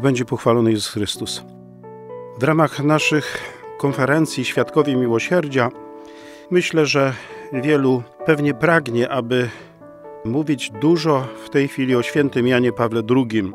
Niech będzie pochwalony Jezus Chrystus. W ramach naszych konferencji Świadkowie Miłosierdzia myślę, że wielu pewnie pragnie, aby mówić dużo w tej chwili o świętym Janie Pawle II.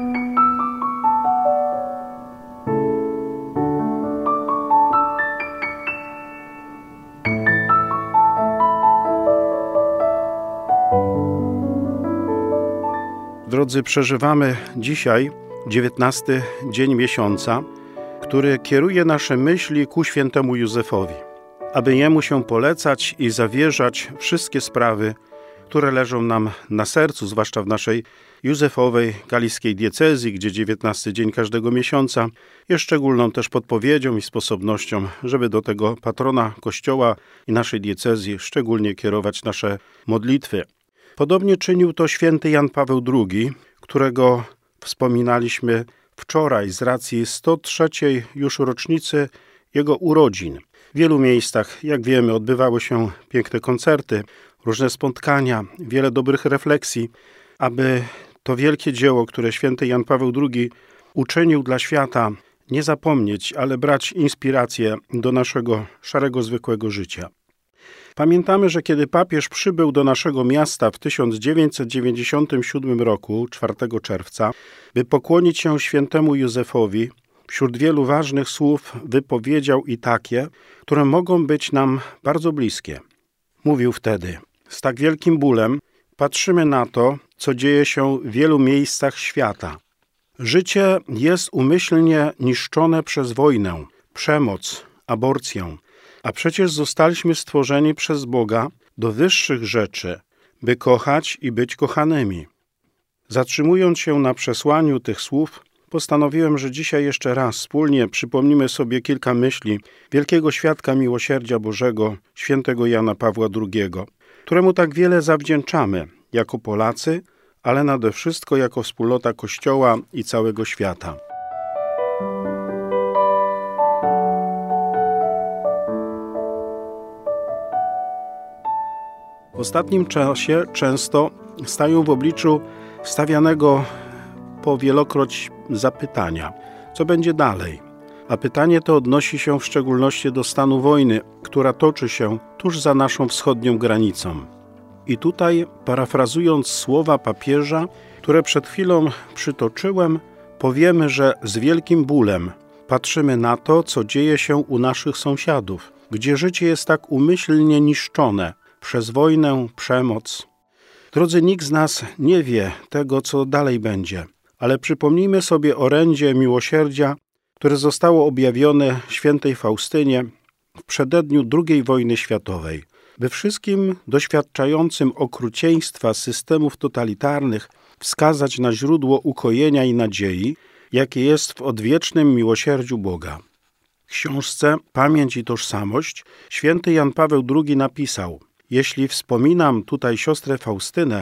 Drodzy, przeżywamy dzisiaj 19 dzień miesiąca, który kieruje nasze myśli ku świętemu Józefowi, aby jemu się polecać i zawierzać wszystkie sprawy, które leżą nam na sercu, zwłaszcza w naszej józefowej kaliskiej diecezji, gdzie 19 dzień każdego miesiąca jest szczególną też podpowiedzią i sposobnością, żeby do tego patrona Kościoła i naszej diecezji szczególnie kierować nasze modlitwy. Podobnie czynił to święty Jan Paweł II, którego wspominaliśmy wczoraj z racji 103. już rocznicy jego urodzin. W wielu miejscach, jak wiemy, odbywały się piękne koncerty, różne spotkania, wiele dobrych refleksji, aby to wielkie dzieło, które święty Jan Paweł II uczynił dla świata, nie zapomnieć, ale brać inspirację do naszego szarego, zwykłego życia. Pamiętamy, że kiedy papież przybył do naszego miasta w 1997 roku, 4 czerwca, by pokłonić się świętemu Józefowi, wśród wielu ważnych słów wypowiedział i takie, które mogą być nam bardzo bliskie. Mówił wtedy: z tak wielkim bólem patrzymy na to, co dzieje się w wielu miejscach świata. Życie jest umyślnie niszczone przez wojnę, przemoc, aborcję. A przecież zostaliśmy stworzeni przez Boga do wyższych rzeczy, by kochać i być kochanymi. Zatrzymując się na przesłaniu tych słów, postanowiłem, że dzisiaj jeszcze raz wspólnie przypomnimy sobie kilka myśli wielkiego świadka miłosierdzia Bożego, świętego Jana Pawła II, któremu tak wiele zawdzięczamy jako Polacy, ale nade wszystko jako wspólnota Kościoła i całego świata. W ostatnim czasie często stają w obliczu stawianego powielokroć zapytania, co będzie dalej? A pytanie to odnosi się w szczególności do stanu wojny, która toczy się tuż za naszą wschodnią granicą. I tutaj, parafrazując słowa papieża, które przed chwilą przytoczyłem, powiemy, że z wielkim bólem patrzymy na to, co dzieje się u naszych sąsiadów, gdzie życie jest tak umyślnie niszczone przez wojnę, przemoc. Drodzy, nikt z nas nie wie tego, co dalej będzie, ale przypomnijmy sobie orędzie miłosierdzia, które zostało objawione świętej Faustynie w przededniu II wojny światowej, by wszystkim doświadczającym okrucieństwa systemów totalitarnych wskazać na źródło ukojenia i nadziei, jakie jest w odwiecznym miłosierdziu Boga. W książce Pamięć i tożsamość święty Jan Paweł II napisał: jeśli wspominam tutaj siostrę Faustynę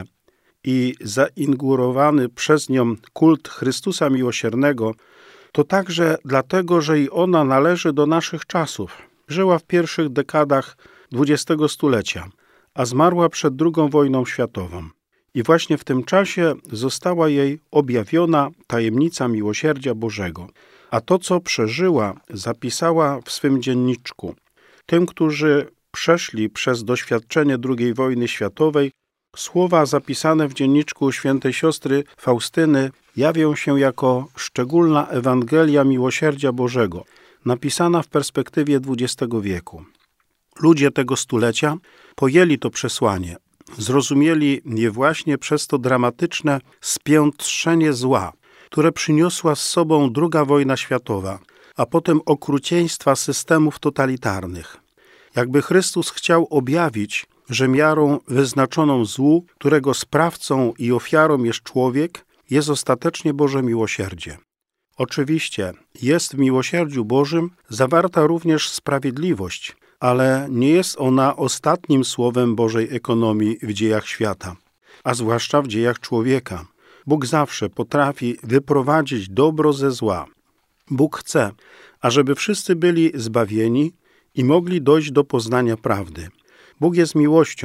i zainaugurowany przez nią kult Chrystusa Miłosiernego, to także dlatego, że i ona należy do naszych czasów. Żyła w pierwszych dekadach XX stulecia, a zmarła przed II wojną światową. I właśnie w tym czasie została jej objawiona tajemnica miłosierdzia Bożego. A to, co przeżyła, zapisała w swym dzienniczku. Tym, którzy przeszli przez doświadczenie II wojny światowej, słowa zapisane w dzienniczku świętej siostry Faustyny jawią się jako szczególna Ewangelia miłosierdzia Bożego, napisana w perspektywie XX wieku. Ludzie tego stulecia pojęli to przesłanie, zrozumieli je właśnie przez to dramatyczne spiętrzenie zła, które przyniosła z sobą II wojna światowa, a potem okrucieństwa systemów totalitarnych. Jakby Chrystus chciał objawić, że miarą wyznaczoną złu, którego sprawcą i ofiarą jest człowiek, jest ostatecznie Boże miłosierdzie. Oczywiście jest w miłosierdziu Bożym zawarta również sprawiedliwość, ale nie jest ona ostatnim słowem Bożej ekonomii w dziejach świata, a zwłaszcza w dziejach człowieka. Bóg zawsze potrafi wyprowadzić dobro ze zła. Bóg chce, ażeby wszyscy byli zbawieni i mogli dojść do poznania prawdy. Bóg jest miłością,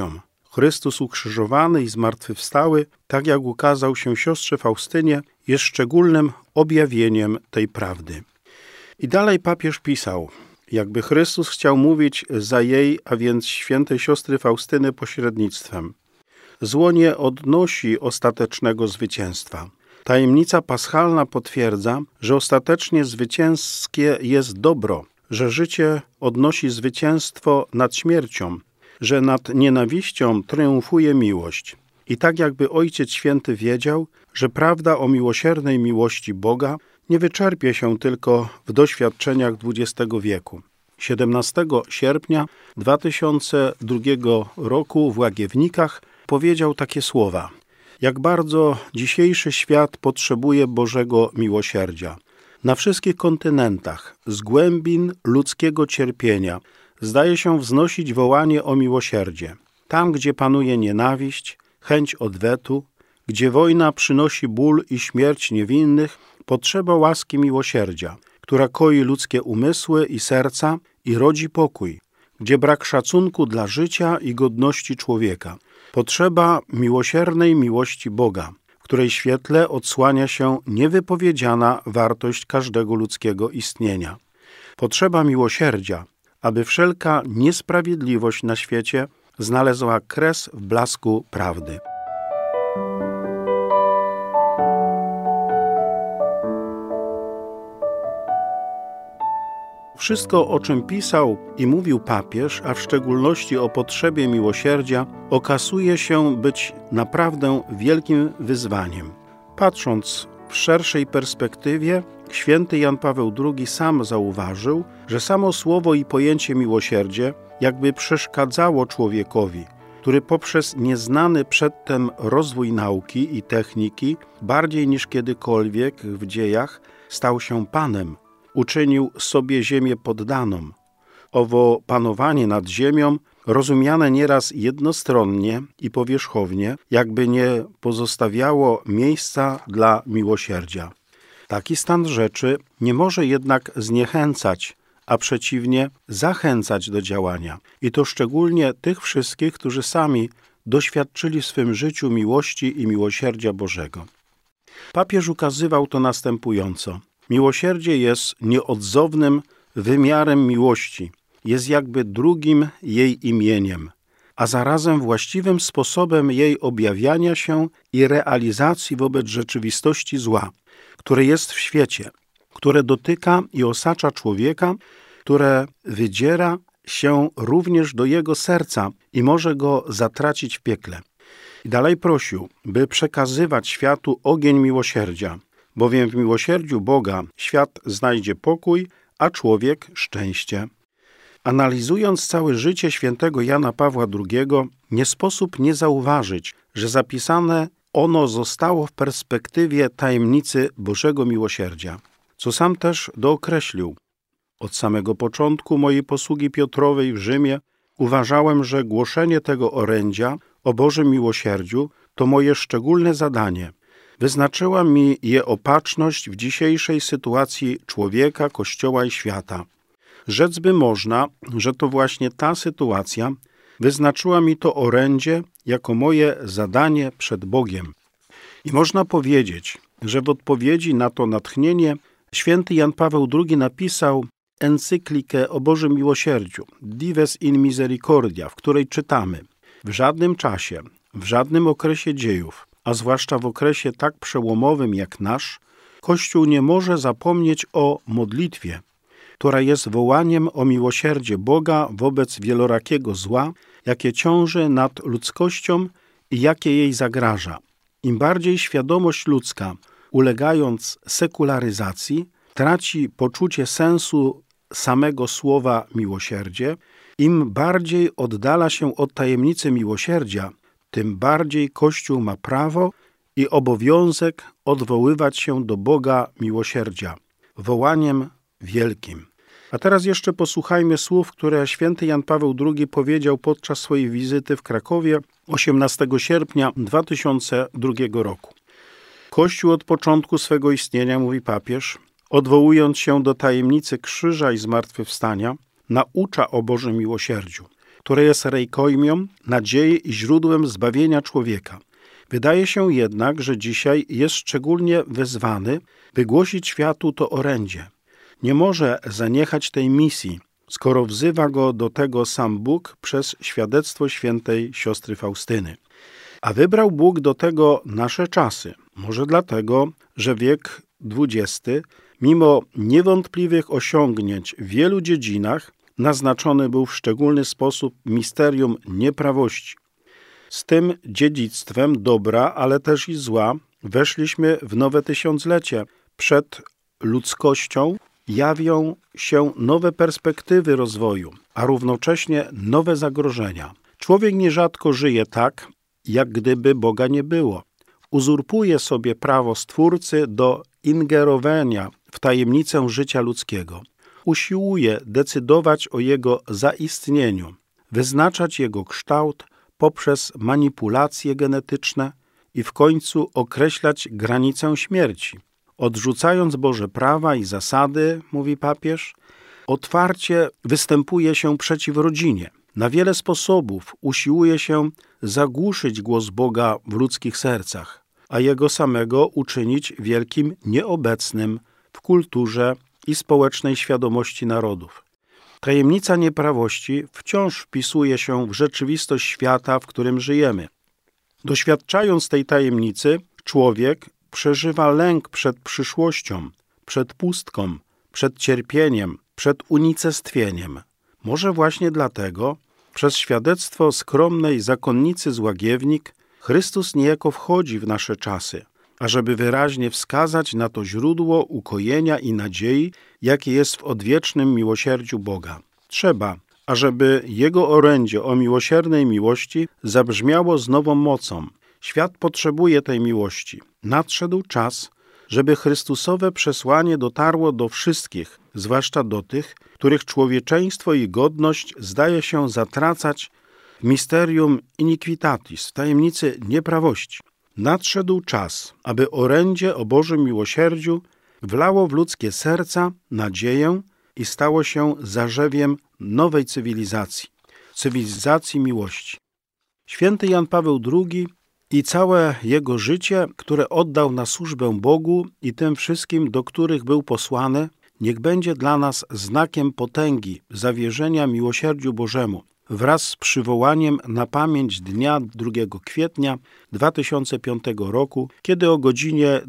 Chrystus ukrzyżowany i zmartwychwstały, tak jak ukazał się siostrze Faustynie, jest szczególnym objawieniem tej prawdy. I dalej papież pisał, jakby Chrystus chciał mówić za jej, a więc świętej siostry Faustyny pośrednictwem. Zło nie odnosi ostatecznego zwycięstwa. Tajemnica paschalna potwierdza, że ostatecznie zwycięskie jest dobro, że życie odnosi zwycięstwo nad śmiercią, że nad nienawiścią triumfuje miłość. I tak jakby Ojciec Święty wiedział, że prawda o miłosiernej miłości Boga nie wyczerpie się tylko w doświadczeniach XX wieku. 17 sierpnia 2002 roku w Łagiewnikach powiedział takie słowa: jak bardzo dzisiejszy świat potrzebuje Bożego miłosierdzia. Na wszystkich kontynentach, z głębin ludzkiego cierpienia, zdaje się wznosić wołanie o miłosierdzie. Tam, gdzie panuje nienawiść, chęć odwetu, gdzie wojna przynosi ból i śmierć niewinnych, potrzeba łaski miłosierdzia, która koi ludzkie umysły i serca i rodzi pokój, gdzie brak szacunku dla życia i godności człowieka. Potrzeba miłosiernej miłości Boga, w której świetle odsłania się niewypowiedziana wartość każdego ludzkiego istnienia. Potrzeba miłosierdzia, aby wszelka niesprawiedliwość na świecie znalazła kres w blasku prawdy. Wszystko, o czym pisał i mówił papież, a w szczególności o potrzebie miłosierdzia, okazuje się być naprawdę wielkim wyzwaniem. Patrząc w szerszej perspektywie, święty Jan Paweł II sam zauważył, że samo słowo i pojęcie miłosierdzie jakby przeszkadzało człowiekowi, który poprzez nieznany przedtem rozwój nauki i techniki bardziej niż kiedykolwiek w dziejach stał się Panem. Uczynił sobie ziemię poddaną. Owo panowanie nad ziemią, rozumiane nieraz jednostronnie i powierzchownie, jakby nie pozostawiało miejsca dla miłosierdzia. Taki stan rzeczy nie może jednak zniechęcać, a przeciwnie zachęcać do działania. I to szczególnie tych wszystkich, którzy sami doświadczyli w swym życiu miłości i miłosierdzia Bożego. Papież ukazywał to następująco. Miłosierdzie jest nieodzownym wymiarem miłości, jest jakby drugim jej imieniem, a zarazem właściwym sposobem jej objawiania się i realizacji wobec rzeczywistości zła, które jest w świecie, które dotyka i osacza człowieka, które wydziera się również do jego serca i może go zatracić w piekle. I dalej prosił, by przekazywać światu ogień miłosierdzia, bowiem w miłosierdziu Boga świat znajdzie pokój, a człowiek szczęście. Analizując całe życie świętego Jana Pawła II, nie sposób nie zauważyć, że zapisane ono zostało w perspektywie tajemnicy Bożego miłosierdzia, co sam też dookreślił. Od samego początku mojej posługi Piotrowej w Rzymie uważałem, że głoszenie tego orędzia o Bożym miłosierdziu to moje szczególne zadanie. Wyznaczyła mi je opatrzność w dzisiejszej sytuacji człowieka, Kościoła i świata. Rzec by można, że to właśnie ta sytuacja wyznaczyła mi to orędzie jako moje zadanie przed Bogiem. I można powiedzieć, że w odpowiedzi na to natchnienie święty Jan Paweł II napisał encyklikę o Bożym miłosierdziu, Dives in Misericordia, w której czytamy: w żadnym czasie, w żadnym okresie dziejów, a zwłaszcza w okresie tak przełomowym jak nasz, Kościół nie może zapomnieć o modlitwie, która jest wołaniem o miłosierdzie Boga wobec wielorakiego zła, jakie ciąży nad ludzkością i jakie jej zagraża. Im bardziej świadomość ludzka, ulegając sekularyzacji, traci poczucie sensu samego słowa miłosierdzie, im bardziej oddala się od tajemnicy miłosierdzia, tym bardziej Kościół ma prawo i obowiązek odwoływać się do Boga miłosierdzia, wołaniem wielkim. A teraz jeszcze posłuchajmy słów, które święty Jan Paweł II powiedział podczas swojej wizyty w Krakowie 18 sierpnia 2002 roku. Kościół od początku swego istnienia, mówi papież, odwołując się do tajemnicy krzyża i zmartwychwstania, naucza o Bożym miłosierdziu. które jest rękojmią, nadziei i źródłem zbawienia człowieka. Wydaje się jednak, że dzisiaj jest szczególnie wezwany, by głosić światu to orędzie. Nie może zaniechać tej misji, skoro wzywa go do tego sam Bóg przez świadectwo świętej siostry Faustyny. A wybrał Bóg do tego nasze czasy. Może dlatego, że wiek XX, mimo niewątpliwych osiągnięć w wielu dziedzinach, naznaczony był w szczególny sposób misterium nieprawości. Z tym dziedzictwem dobra, ale też i zła, weszliśmy w nowe tysiąclecie. Przed ludzkością jawią się nowe perspektywy rozwoju, a równocześnie nowe zagrożenia. Człowiek nierzadko żyje tak, jak gdyby Boga nie było. Uzurpuje sobie prawo Stwórcy do ingerowania w tajemnicę życia ludzkiego. Usiłuje decydować o jego zaistnieniu, wyznaczać jego kształt poprzez manipulacje genetyczne i w końcu określać granicę śmierci. Odrzucając Boże prawa i zasady, mówi papież, otwarcie występuje się przeciw rodzinie. Na wiele sposobów usiłuje się zagłuszyć głos Boga w ludzkich sercach, a Jego samego uczynić wielkim nieobecnym w kulturze i społecznej świadomości narodów. Tajemnica nieprawości wciąż wpisuje się w rzeczywistość świata, w którym żyjemy. Doświadczając tej tajemnicy, człowiek przeżywa lęk przed przyszłością, przed pustką, przed cierpieniem, przed unicestwieniem. Może właśnie dlatego przez świadectwo skromnej zakonnicy z Łagiewnik Chrystus niejako wchodzi w nasze czasy, ażeby wyraźnie wskazać na to źródło ukojenia i nadziei, jakie jest w odwiecznym miłosierdziu Boga. Trzeba, ażeby Jego orędzie o miłosiernej miłości zabrzmiało z nową mocą. Świat potrzebuje tej miłości. Nadszedł czas, żeby Chrystusowe przesłanie dotarło do wszystkich, zwłaszcza do tych, których człowieczeństwo i godność zdaje się zatracać w misterium iniquitatis, w tajemnicy nieprawości. Nadszedł czas, aby orędzie o Bożym miłosierdziu wlało w ludzkie serca nadzieję i stało się zarzewiem nowej cywilizacji miłości. Święty Jan Paweł II i całe jego życie, które oddał na służbę Bogu i tym wszystkim, do których był posłany, niech będzie dla nas znakiem potęgi, zawierzenia miłosierdziu Bożemu, wraz z przywołaniem na pamięć dnia 2 kwietnia 2005 roku, kiedy o godzinie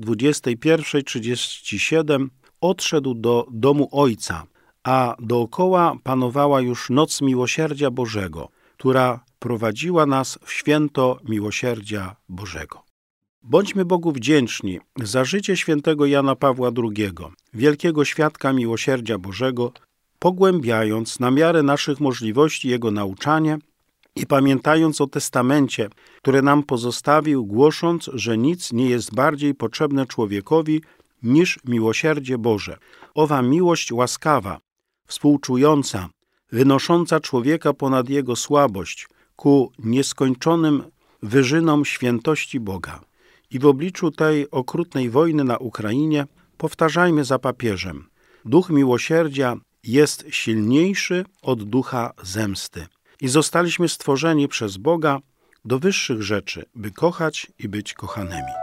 21:37 odszedł do domu Ojca, a dookoła panowała już noc miłosierdzia Bożego, która prowadziła nas w święto miłosierdzia Bożego. Bądźmy Bogu wdzięczni za życie świętego Jana Pawła II, wielkiego świadka miłosierdzia Bożego, pogłębiając na miarę naszych możliwości jego nauczanie i pamiętając o testamencie, który nam pozostawił, głosząc, że nic nie jest bardziej potrzebne człowiekowi niż miłosierdzie Boże. Owa miłość łaskawa, współczująca, wynosząca człowieka ponad jego słabość ku nieskończonym wyżynom świętości Boga. I w obliczu tej okrutnej wojny na Ukrainie powtarzajmy za papieżem: duch miłosierdzia jest silniejszy od ducha zemsty. I zostaliśmy stworzeni przez Boga do wyższych rzeczy, by kochać i być kochanymi.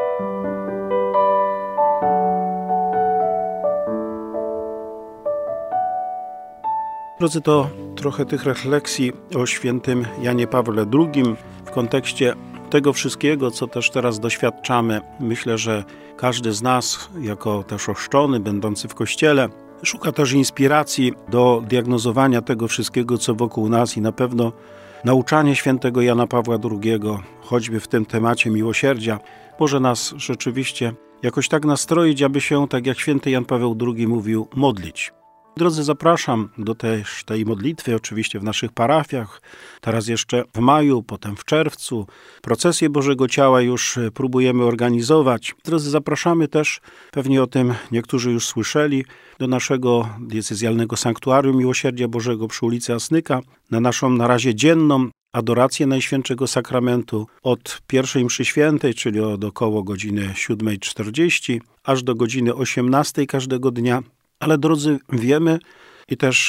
Drodzy, to trochę tych refleksji o świętym Janie Pawle II w kontekście tego wszystkiego, co też teraz doświadczamy. Myślę, że każdy z nas, jako też ochrzczony, będący w Kościele, szuka też inspiracji do diagnozowania tego wszystkiego, co wokół nas i na pewno nauczanie świętego Jana Pawła II, choćby w tym temacie miłosierdzia, może nas rzeczywiście jakoś tak nastroić, aby się, tak jak święty Jan Paweł II mówił, modlić. Drodzy, zapraszam do tej modlitwy, oczywiście w naszych parafiach, teraz jeszcze w maju, potem w czerwcu. Procesję Bożego Ciała już próbujemy organizować. Drodzy, zapraszamy też, pewnie o tym niektórzy już słyszeli, do naszego diecezjalnego sanktuarium Miłosierdzia Bożego przy ulicy Asnyka, na naszą na razie dzienną adorację Najświętszego Sakramentu od pierwszej mszy świętej, czyli od około godziny 7:40, aż do godziny 18 każdego dnia. Ale drodzy, wiemy i też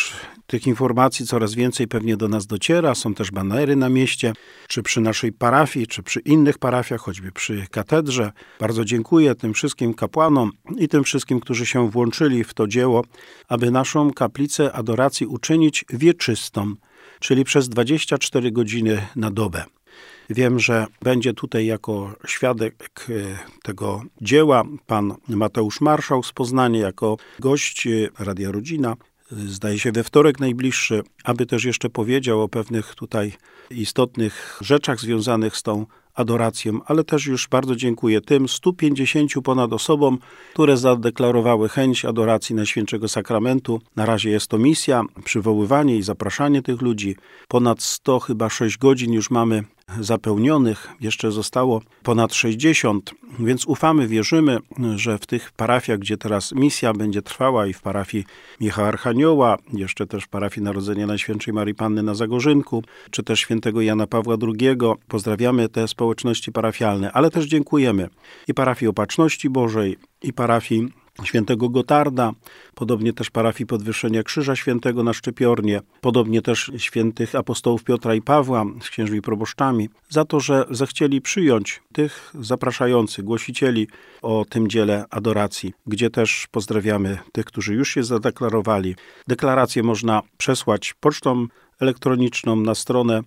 Tych informacji coraz więcej pewnie do nas dociera. Są też banery na mieście, czy przy naszej parafii, czy przy innych parafiach, choćby przy katedrze. Bardzo dziękuję tym wszystkim kapłanom i tym wszystkim, którzy się włączyli w to dzieło, aby naszą kaplicę adoracji uczynić wieczystą, czyli przez 24 godziny na dobę. Wiem, że będzie tutaj jako świadek tego dzieła pan Mateusz Marszał z Poznania, jako gość Radia Rodzina, zdaje się we wtorek najbliższy, aby też jeszcze powiedział o pewnych tutaj istotnych rzeczach związanych z tą adoracją, ale też już bardzo dziękuję tym 150 ponad osobom, które zadeklarowały chęć adoracji Najświętszego Sakramentu. Na razie jest to misja, przywoływanie i zapraszanie tych ludzi. Ponad 100, chyba 6 godzin już mamy zapełnionych, jeszcze zostało ponad 60, więc ufamy, wierzymy, że w tych parafiach, gdzie teraz misja będzie trwała i w parafii Michała Archanioła, jeszcze też w parafii Narodzenia Najświętszej Marii Panny na Zagorzynku, czy też świętego Jana Pawła II, pozdrawiamy te społeczności parafialne, ale też dziękujemy i parafii Opatrzności Bożej, i parafii świętego Gotarda, podobnie też parafii Podwyższenia Krzyża Świętego na Szczypiornie, podobnie też świętych apostołów Piotra i Pawła z księżmi proboszczami, za to, że zechcieli przyjąć tych zapraszających, głosicieli o tym dziele adoracji, gdzie też pozdrawiamy tych, którzy już się zadeklarowali. Deklaracje można przesłać pocztą elektroniczną na stronę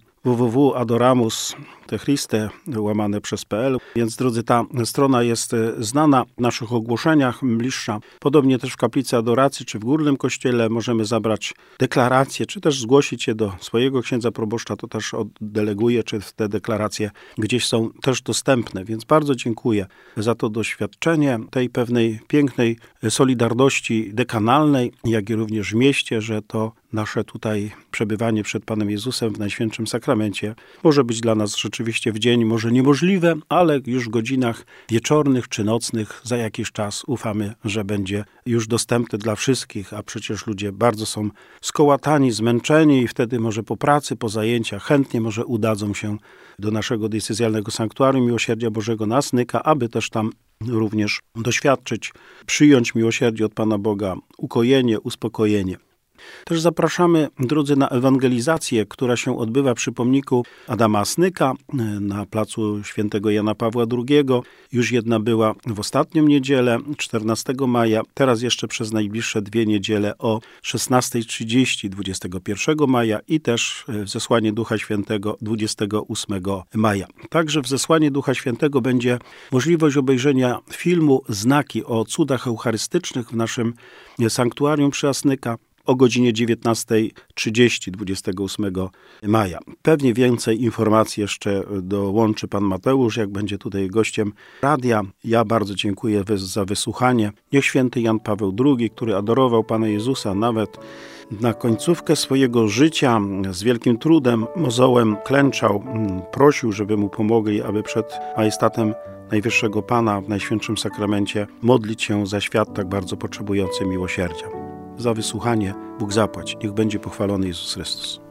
www.adoramus.pl. Więc drodzy, ta strona jest znana w naszych ogłoszeniach, bliższa. Podobnie też w kaplicy adoracji, czy w Górnym Kościele możemy zabrać deklaracje, czy też zgłosić je do swojego księdza proboszcza, to też oddeleguje, czy te deklaracje gdzieś są też dostępne. Więc bardzo dziękuję za to doświadczenie tej pewnej pięknej solidarności dekanalnej, jak i również w mieście, że to nasze tutaj przebywanie przed Panem Jezusem w Najświętszym Sakramencie może być dla nas rzeczywiście w dzień może niemożliwe, ale już w godzinach wieczornych czy nocnych za jakiś czas ufamy, że będzie już dostępne dla wszystkich, a przecież ludzie bardzo są skołatani, zmęczeni i wtedy może po pracy, po zajęciach chętnie może udadzą się do naszego diecezjalnego sanktuarium Miłosierdzia Bożego na Asnyka, aby też tam również doświadczyć, przyjąć miłosierdzie od Pana Boga, ukojenie, uspokojenie. Też zapraszamy, drodzy, na ewangelizację, która się odbywa przy pomniku Adama Asnyka na placu świętego Jana Pawła II. Już jedna była w ostatnią niedzielę, 14 maja, teraz jeszcze przez najbliższe 2 niedziele o 16:30, 21 maja i też w zesłanie Ducha Świętego 28 maja. Także w zesłanie Ducha Świętego będzie możliwość obejrzenia filmu Znaki o cudach eucharystycznych w naszym sanktuarium przy Asnyka o godzinie 19:30 28 maja. Pewnie więcej informacji jeszcze dołączy pan Mateusz, jak będzie tutaj gościem radia. Ja bardzo dziękuję za wysłuchanie. Niech święty Jan Paweł II, który adorował Pana Jezusa nawet na końcówkę swojego życia, z wielkim trudem, mozołem klęczał, prosił, żeby mu pomogli, aby przed majestatem Najwyższego Pana w Najświętszym Sakramencie modlić się za świat tak bardzo potrzebujący miłosierdzia. Za wysłuchanie Bóg zapłać. Niech będzie pochwalony Jezus Chrystus.